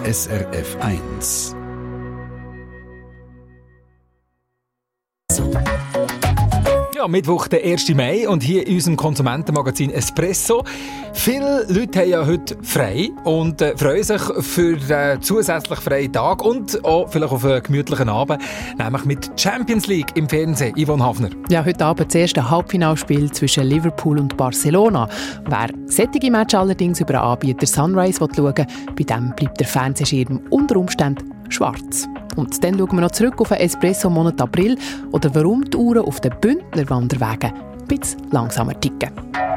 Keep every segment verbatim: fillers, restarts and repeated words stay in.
S R F eins. Ja, Mittwoch, der ersten Mai, und hier in unserem Konsumentenmagazin Espresso. Viele Leute haben ja heute frei und äh, freuen sich für den zusätzlichen freien Tag und auch vielleicht auf einen gemütlichen Abend, nämlich mit Champions League im Fernsehen. Yvonne Hafner. Ja, heute Abend das erste Halbfinalspiel zwischen Liverpool und Barcelona. Wer solche Match allerdings über den Anbieter Sunrise schauen will, bei dem bleibt der Fernsehschirm unter Umständen schwarz. Und dann schauen wir noch zurück auf den Espresso-Monat April oder warum die Uhren auf den Bündner Wanderwegen ein bisschen langsamer ticken.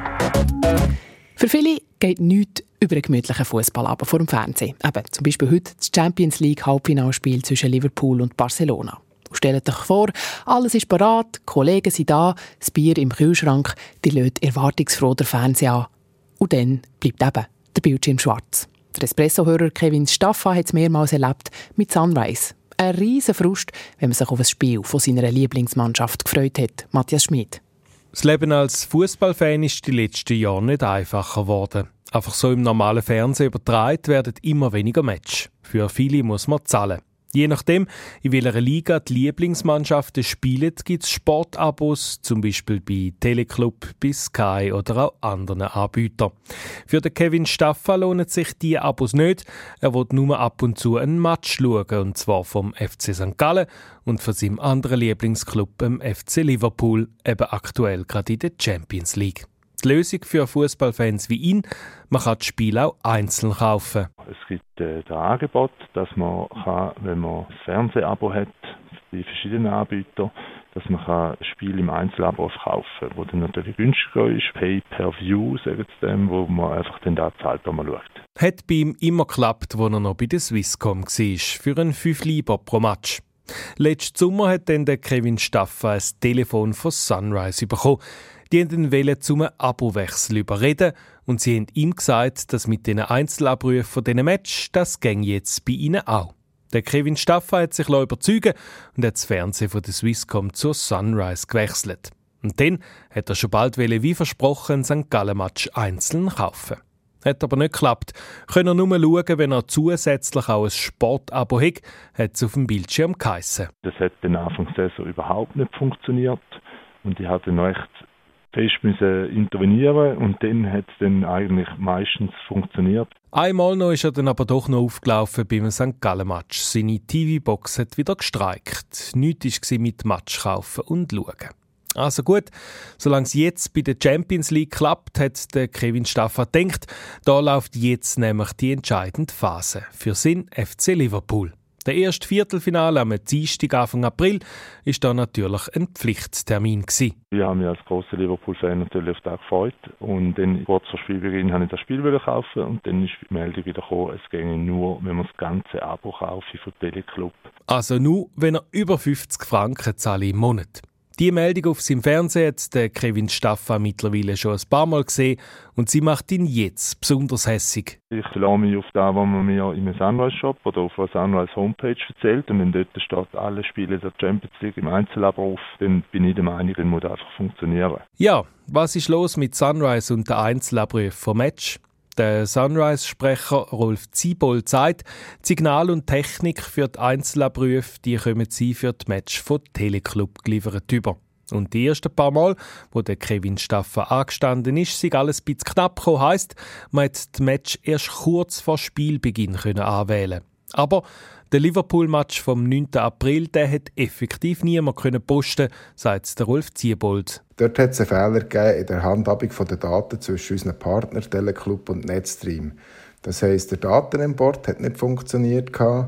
Für viele geht nichts über einen gemütlichen Fußballabend vor dem Fernsehen. Eben, zum Beispiel heute das Champions League Halbfinalspiel zwischen Liverpool und Barcelona. Stellt euch vor, alles ist bereit, die Kollegen sind da, das Bier im Kühlschrank, die lädt erwartungsfroh den Fernseher an. Und dann bleibt eben der Bildschirm schwarz. Der Espresso-Hörer Kevin Staffa hat es mehrmals erlebt mit Sunrise. Ein riesen Frust, wenn man sich auf ein Spiel von seiner Lieblingsmannschaft gefreut hat. Matthias Schmid. Das Leben als Fußballfan ist die letzten Jahre nicht einfacher geworden. Einfach so im normalen Fernsehen übertragen werden immer weniger Matches. Für viele muss man zahlen. Je nachdem, in welcher Liga die Lieblingsmannschaften spielen, gibt es Sportabos, zum Beispiel bei Teleclub, bei Sky oder auch anderen Anbietern. Für den Kevin Staffa lohnen sich diese Abos nicht. Er will nur ab und zu einen Match schauen, und zwar vom F C Sankt Gallen und von seinem anderen Lieblingsclub, dem F C Liverpool, eben aktuell gerade in der Champions League. Die Lösung für Fußballfans wie ihn: man kann das Spiel auch einzeln kaufen. Es gibt äh, das Angebot, dass man, kann, wenn man ein Fernsehabo hat, bei verschiedenen Anbietern, dass man kann ein Spiel im Einzelabo kaufen kann, das dann natürlich günstiger ist. Pay-per-View, sagen sie dem, wo man einfach dann da zahlt, wenn man schaut. Hat bei ihm immer geklappt, als er noch bei der Swisscom war, für einen fünf Lieber pro Match. Letzten Sommer hat dann der Kevin Staffa ein Telefon von Sunrise bekommen. Die wollten ihn zum Abowechsel überreden und sie haben ihm gesagt, dass mit diesen Einzelabrufen von diesen Match, das ginge jetzt bei ihnen auch. Der Kevin Staffa hat sich überzeugen und hat das Fernsehen von der Swisscom zur Sunrise gewechselt. Und dann hat er schon bald wie versprochen ein Sankt Gallen-Match einzeln kaufen. Hat aber nicht geklappt. Können er nur schauen, wenn er zusätzlich auch ein Sportabo hat, hat es auf dem Bildschirm geheissen. Das hat den Anfang der Saison überhaupt nicht funktioniert und ich hatte noch echt fest müssen intervenieren und dann hat es dann eigentlich meistens funktioniert. Einmal noch ist er dann aber doch noch aufgelaufen beim Sankt Gallen-Match. Seine T V-Box hat wieder gestreikt. Nichts war mit Match kaufen und schauen. Also gut, solange es jetzt bei der Champions League klappt, hat der Kevin Staffa gedacht, da läuft jetzt nämlich die entscheidende Phase für seinen F C Liverpool. Der erste Viertelfinale am Dienstag Anfang April war da natürlich ein Pflichttermin gewesen. Ich habe mich als grosser Liverpool-Fan natürlich auf das gefreut. Und dann kurz vor Spielbeginn wollte ich das Spiel kaufen und dann ist die Meldung wieder gekommen, es ginge nur, wenn man das ganze Abo kaufe von Teleclub. Also nur, wenn er über fünfzig Franken zahle im Monat. Die Meldung auf seinem Fernseher hat der Kevin Staffa mittlerweile schon ein paar Mal gesehen und sie macht ihn jetzt besonders hässig. Ich verlasse mich auf das, was man mir im Sunrise-Shop oder auf der Sunrise-Homepage erzählt und wenn dort steht, alle Spiele der Champions League im Einzelabruf, dann bin ich der Meinung, dann muss das einfach funktionieren. Ja, was ist los mit Sunrise und der Einzelabruf vom Match? Der Sunrise-Sprecher Rolf Ziebold sagt, die Signal und Technik für die Einzelabrufe, die kommen sie für das Match von Teleclub geliefert über. Und die ersten paar Mal, wo der Kevin Staffa angestanden ist, sei alles ein bisschen knapp gekommen, heisst, man hat das Match erst kurz vor Spielbeginn können anwählen. Aber der Liverpool-Match vom neunten April, der hat effektiv niemand können posten, sagt der Rolf Ziebold. Dort hat es einen Fehler gegeben in der Handhabung der Daten zwischen unseren Partnern Teleclub und Netstream. Das heisst, der Datenimport hat nicht funktioniert.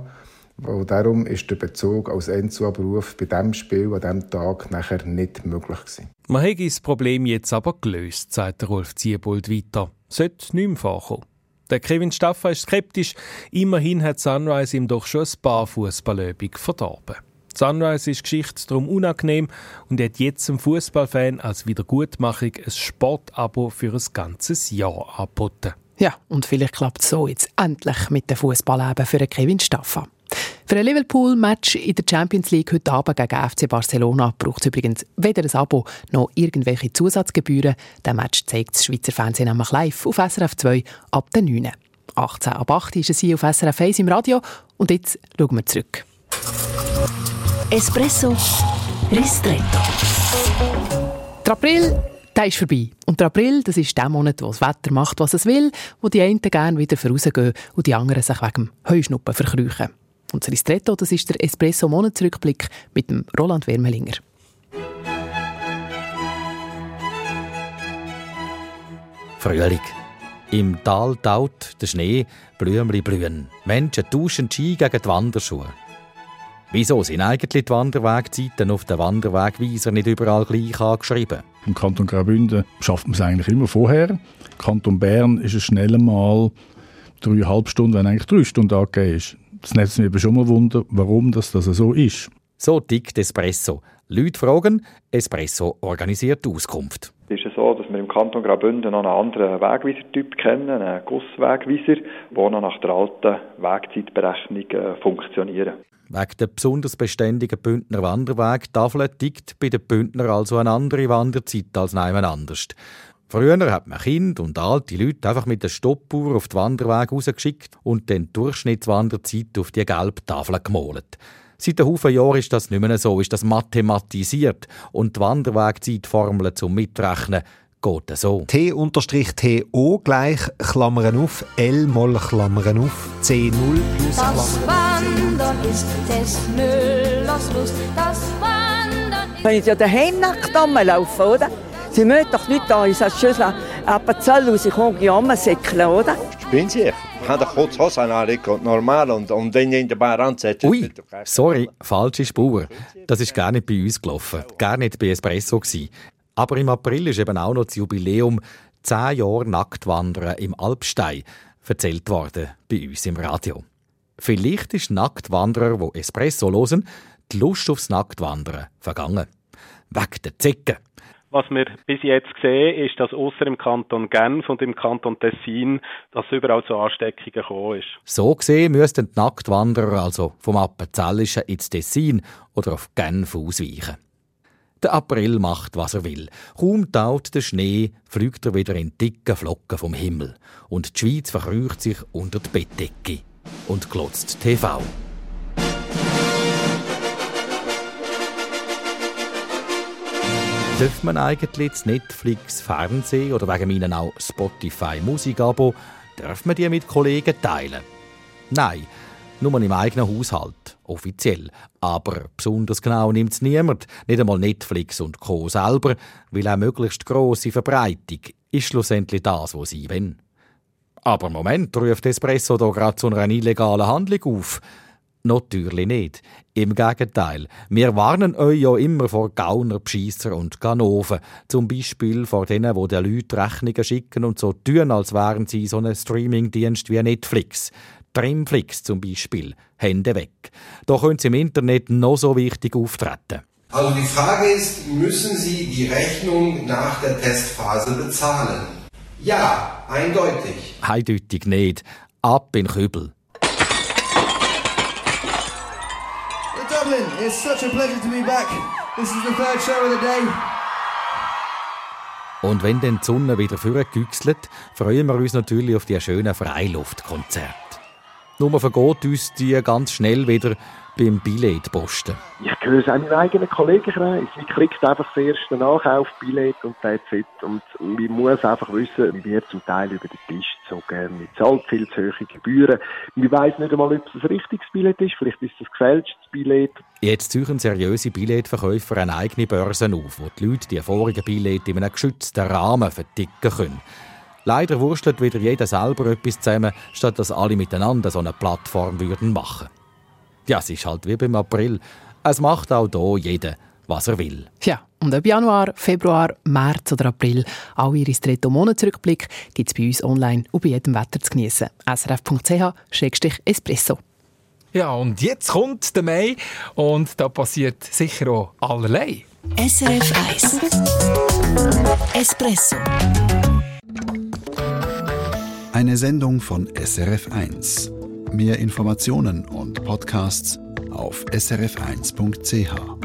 Und darum ist der Bezug als Einzelabruf bei diesem Spiel an diesem Tag nachher nicht möglich gewesen. Man hat das Problem jetzt aber gelöst, sagt der Rolf Ziebold weiter. Sollte nicht mehr vorkommen. Der Kevin Staffa ist skeptisch. Immerhin hat Sunrise ihm doch schon ein paar Fußballübungen verdorben. Sunrise ist Geschichte darum unangenehm und hat jetzt dem Fußballfan als Wiedergutmachung ein Sportabo für ein ganzes Jahr angeboten. Ja, und vielleicht klappt es so jetzt endlich mit dem Fußballleben für Kevin Staffa. Für ein Liverpool-Match in der Champions League heute Abend gegen F C Barcelona braucht es übrigens weder ein Abo noch irgendwelche Zusatzgebühren. Der Match zeigt das Schweizer Fernsehen nämlich live auf S R F zwei ab der neun. achtzehn ab acht ist es hier auf S R F eins im Radio. Und jetzt schauen wir zurück. Espresso Ristretto. Der April, der ist vorbei. Und der April, das ist der Monat, wo das Wetter macht, was es will, wo die einen gerne wieder vorausgehen und die anderen sich wegen dem Heuschnuppen verkrüchen. Und das Ristretto, das ist der Espresso-Monatsrückblick mit dem Roland Wermelinger. Frühling. Im Tal taut der Schnee, Blümli blühen. Menschen tauschen die Ski gegen die Wanderschuhe. Wieso sind eigentlich die Wanderwegzeiten auf den Wanderwegweiser nicht überall gleich angeschrieben? Im Kanton Graubünden schafft man es eigentlich immer vorher. Im Kanton Bern ist es schnell mal dreieinhalb Stunden, wenn eigentlich drei Stunden angegeben ist. Das nimmt mich aber schon mal Wunder, warum das, das so ist. So tickt Espresso. Leute fragen, Espresso organisiert die Auskunft. Es ist so, dass wir im Kanton Graubünden noch einen anderen Wegweiser-Typ kennen, einen Gusswegweiser, der noch nach der alten Wegzeitberechnung äh, funktioniert. Wegen der besonders beständigen Bündner Wanderwegtafel tickt bei den Bündner also eine andere Wanderzeit als niemand anders. Früher hat man Kinder und alte Leute einfach mit der Stoppuhr auf die Wanderwege rausgeschickt und dann die Durchschnittswanderzeit auf die gelbe Tafel gemalt. Seit einem Haufen Jahren ist das nicht mehr so, ist das mathematisiert und die Wanderwegzeitformel zum Mitrechnen geht so. T T O gleich, Klammern auf, L mal Klammern auf, C null plus Klammern auf. Das Wandern ist des Müllers Lust, das Wandern ist... Wenn ich ja daheim nackt laufen, oder? Sie müssen doch nicht da in so Schüssel eine Parzelle raus, ich komme ja säckeln, oder? Spinnen Sie? Ich habe kurz Hose anlegen, normal, und, und dann in den Bar ansetzen. Ui, sorry, falsche Spur. Das ist gar nicht bei uns gelaufen, gar nicht bei Espresso gewesen. Aber im April ist eben auch noch das Jubiläum zehn Jahre Nacktwandern im Alpstein erzählt worden bei uns im Radio. Vielleicht ist Nacktwanderer, die Espresso hören, die Lust aufs Nacktwandern vergangen. Wegen der Zecken. Was wir bis jetzt sehen, ist, dass ausser im Kanton Genf und im Kanton Tessin, dass überall zu Ansteckungen gekommen ist. So gesehen müssten die Nacktwanderer also vom Appenzellischen ins Tessin oder auf Genf ausweichen. Der April macht, was er will. Kaum taut der Schnee, fliegt er wieder in dicken Flocken vom Himmel. Und die Schweiz verkrücht sich unter die Bettdecke und glotzt T V. Darf man eigentlich das Netflix, Fernsehen oder wegen meinen auch Spotify Musikabo, darf man die mit Kollegen teilen? Nein, nur im eigenen Haushalt, offiziell. Aber besonders genau nimmt es niemand, nicht einmal Netflix und Co. selber, weil auch möglichst grosse Verbreitung ist schlussendlich das, was sie wollen. Aber Moment, ruft Espresso da gerade zu einer illegalen Handlung auf. Natürlich nicht. Im Gegenteil. Wir warnen euch ja immer vor Gauner, Bescheisser und Ganoven. Zum Beispiel vor denen, die den Leuten Rechnungen schicken und so tun, als wären sie so ein Streamingdienst wie Netflix. Trimflix zum Beispiel. Hände weg. Da können sie im Internet noch so wichtig auftreten. Also die Frage ist, müssen Sie die Rechnung nach der Testphase bezahlen? Ja, eindeutig. Eindeutig nicht. Ab in Kübel. Dublin, it's such a pleasure to be back. This is the third show of the day. Und wenn dann die Sonne wieder vorgegüchselt, freuen wir uns natürlich auf die schönen Freiluftkonzerte. Nur vergeht uns die ganz schnell wieder beim Billetposten. Ich höre es auch in meinem eigenen Kollegenkreis. Man klickt einfach das erste Nachkauf, Billett und that's it. Und man muss einfach wissen, man wird zum Teil über den Tisch gezogen. Man zahlt viel zu hohe Gebühren. Man weiss nicht einmal, ob es ein richtiges Billett ist. Vielleicht ist es ein gefälschtes Billett. Jetzt ziehen seriöse Billetverkäufer eine eigene Börse auf, wo die Leute die vorigen Billette in einem geschützten Rahmen verticken können. Leider wurstelt wieder jeder selber etwas zusammen, statt dass alle miteinander so eine Plattform würden machen. Ja, es ist halt wie beim April. Es macht auch hier jeder, was er will. Ja, und ob Januar, Februar, März oder April, alle ihre Ristretto-Monatsrückblick gibt es bei uns online und bei jedem Wetter zu geniessen. s r f punkt c h slash espresso. Ja, und jetzt kommt der Mai und da passiert sicher auch allerlei. S R F eins Espresso. Eine Sendung von S R F eins. Mehr Informationen und Podcasts auf s r f eins punkt c h.